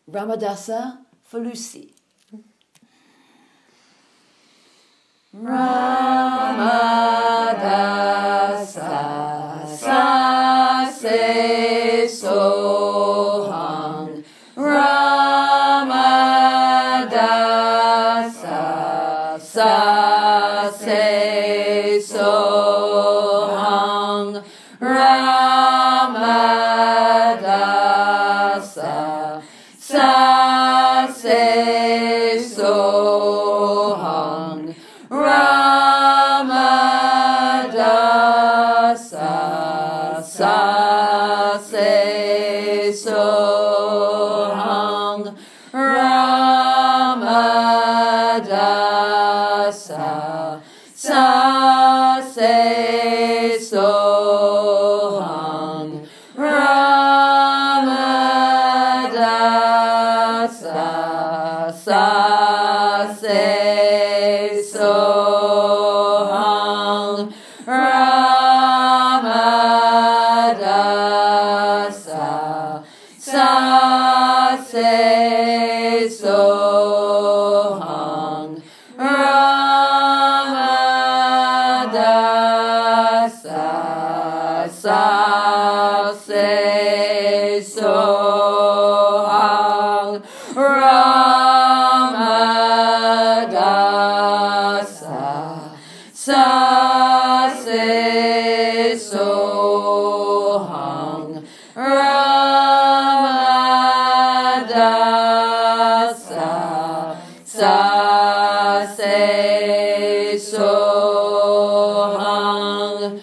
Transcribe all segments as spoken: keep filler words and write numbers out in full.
Ramadasa for Lucy. Ramadasa sa se sohang Ramadasa sa se sohang Ramadasa sa se sohang Ramadasa sa se sohang Ramadasa sa se sohang Ramadasa sa se sohang Ramadasa sa se sohang Ramadasa sa se sohang Ramadasa sa se sohang Ramadasa sa se sohang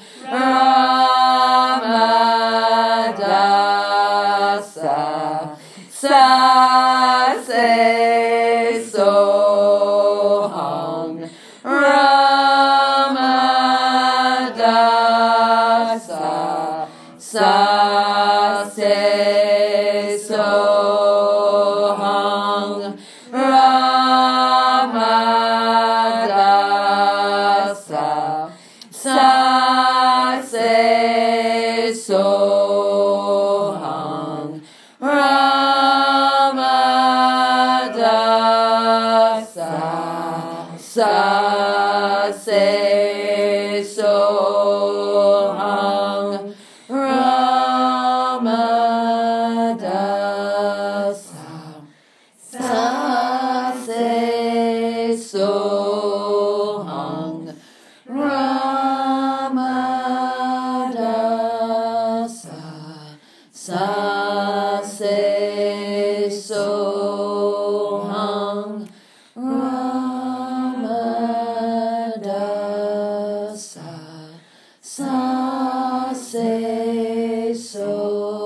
Ramadasa sa se sohang Ramadasa sa se sohang Ramadasa sa se sohang Ramadasa sa se sohang Ramadasa sa se sohang Ramadasa sa se sohang Ramadasa sa se sohang